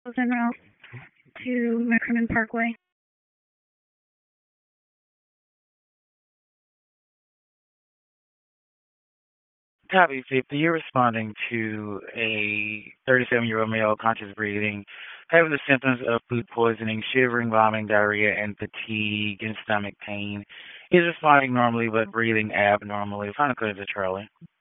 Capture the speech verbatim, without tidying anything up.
Route to McCrimmon Parkway. Copy fifty, you're responding to a thirty-seven-year-old male, conscious breathing, having the symptoms of food poisoning, shivering, vomiting, diarrhea, and fatigue and stomach pain. He's responding normally but breathing abnormally. Find a clear to Charlie.